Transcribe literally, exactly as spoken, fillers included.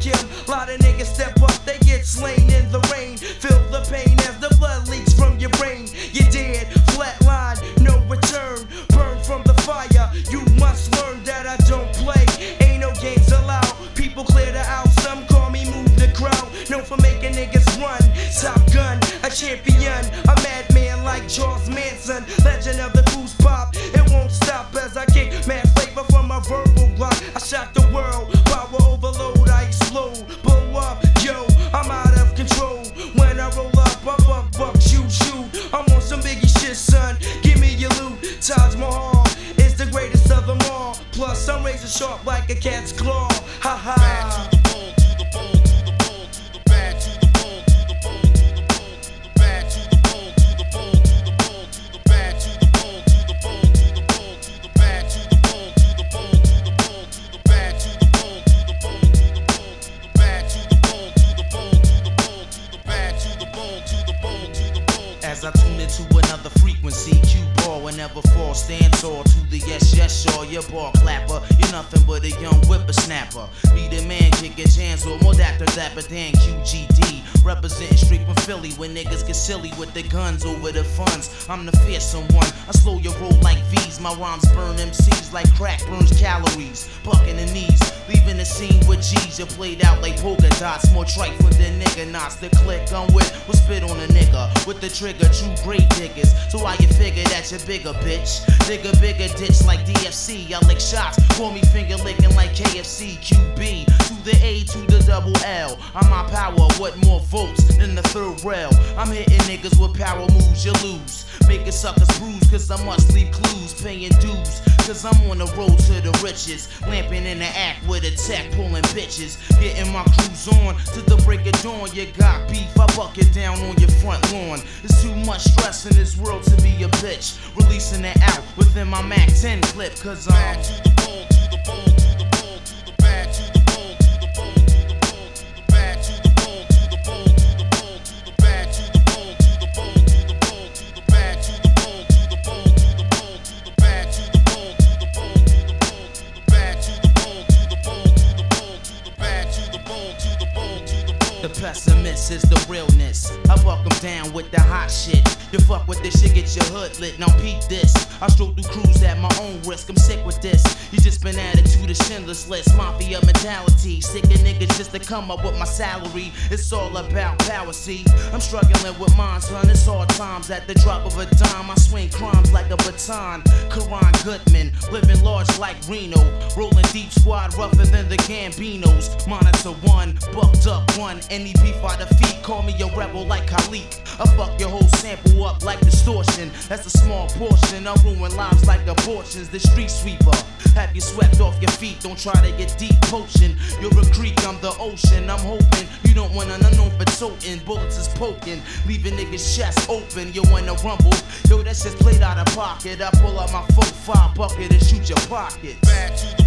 Kim. Lot of niggas step up, they get slain in the rain. Feel the pain as the blood leaks from your brain. You're dead, flatline, no return. Burn from the fire, you must learn that I don't play. Ain't no games allowed, people clear the out. Some call me move the crowd, known for making niggas run. Top gun, a champion, a madman like Charles Manson. Legend of the cruise pop, it won't stop as I kick mad flavor from my verbal block. I shock the world, power overload, I explode. Blow up, yo, I'm out of control. When I roll up, I buck, buck, shoot, shoot. I'm on some Biggie shit, son, give me your loot. Taj Mahal is the greatest of them all. Plus, I'm razor sharp like a cat's claw. Ha ha. Bad to the bone, to the bone, to the bone, to the bad, to the bone, to the bone, to the bone, to the bad, to the bone, to the bone, to the bone, to the bad, to the bone, to the bone, to the bone, to the bad, to the bone, to the bone, to the bone, to the bad, to the bone, to the bone, to the bone, to the bad, to the bone, to the bone, to the bone, to the bad, to the bone, to the bone, to the bone. As I tune into another frequency, cue ball and never fall, stand tall to the yes, yes, sure, you're ball clapper. You're nothing but a young whippersnapper. Be the man, kicking chance or more dapper dapper than Q G D. Representing street from Philly when niggas get silly with the guns over the funds. I'm the fearsome one, I slow your roll like V's. My rhymes burn M Cs like crack burns calories. Bucking the knees, leaving the scene with G's. You played out like polka dots, more trifling than nigga knots. The click I'm with will spit on a nigga with the trigger, true grave diggers. So why you figure that you're bigger, bitch? Dig a bigger ditch like D F C. I lick shots, call me finger licking like K F C. Q B to the A to the double L. I'm my power, what more votes than the third rail? I'm hitting niggas with power moves, you lose. Making suckers bruise, cause I must leave clues. Paying dues, cause I'm on the road to the riches. Lamping in the act with a tech, pulling bitches. Getting my crews on to the break of dawn. You got beef, I buck it down on your front lawn. There's too much stress in this world to be a bitch. Releasing it out within my Mac ten clip, cause I'm bad to the bone, to the bone, to the bone, to the bad, to the bone, to the bone, to the bone, to the bad, to the bone, to the bone, to the bone, to the bad, to the bone, to the bone, to the bone, to the bad, to the bone, to the bone, to the bone, to the bad, to the bone, to the bone, to the bone, to the bad, to the bone, to the bone, to the bone, to the bad, to the bone, to the bone, to the bone. the pessimist is the realness. I buck 'em down with the hot shit. You fuck with this shit, get your hood lit. Now peep this. I stroll through crews at my own risk. I'm sick with this. You just been added to the Schindler's List. Mafia mentality. Sick of niggas just to come up with my salary. It's all about power, see. I'm struggling with mine, son. It's hard times. At the drop of a dime, I swing crimes like a baton. Karan Goodman, living large like Reno. Rolling deep squad rougher than the Gambinos. Monitor one, bucked up one. Any beef by the feet, call me a rebel like Khalik. I fuck your whole sample up like distortion. That's a small portion. I ruin lives like abortions. The street sweeper, have you swept off your feet? Don't try to get deep potion. You're a creek, I'm the ocean. I'm hoping you don't want an unknown for toting. Bullets is poking, leaving niggas' chests open. You wanna rumble? Yo, that's just played out of pocket. I pull out my four five bucket and shoot your pocket. Bad to the